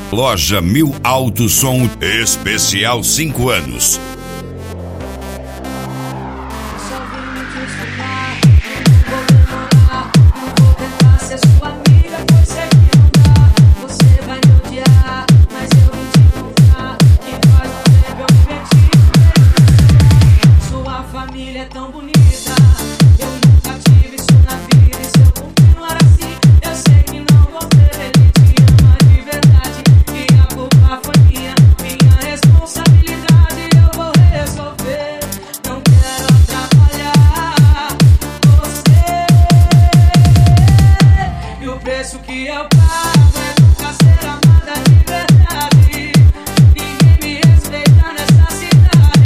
Loja 1000 Auto Som Especial 5 anos. Família é tão bonita, eu nunca tive isso na vida. E se eu continuar assim, eu sei que não vou ter. Ele te ama de verdade e a culpa foi minha responsabilidade eu vou resolver. Não quero atrapalhar você, e o preço que eu pago é nunca ser amada de verdade. Ninguém me respeita nessa cidade.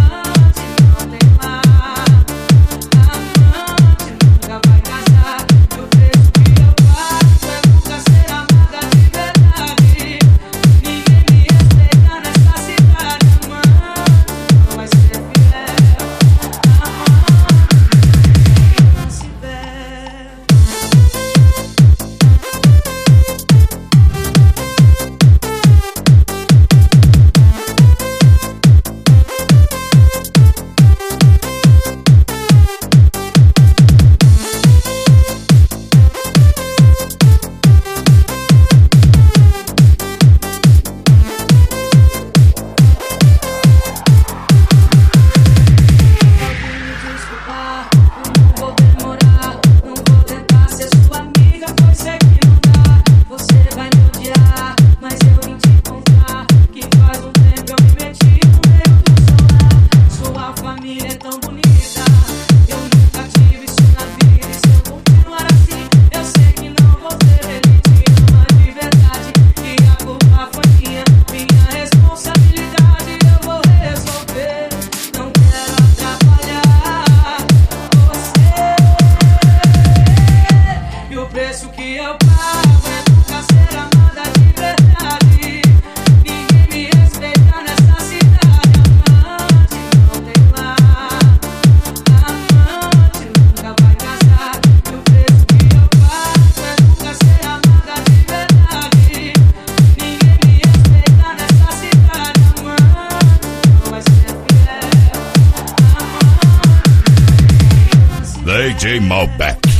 O preço que eu pago é nunca ser amada de verdade. Ninguém me respeita nessa cidade. Amante não tem lar, amante nunca vai casar. E o preço que eu pago é nunca ser amada de verdade. Ninguém me respeita nessa cidade. Amante não vai ser fiel. Amante. DJ Malbec.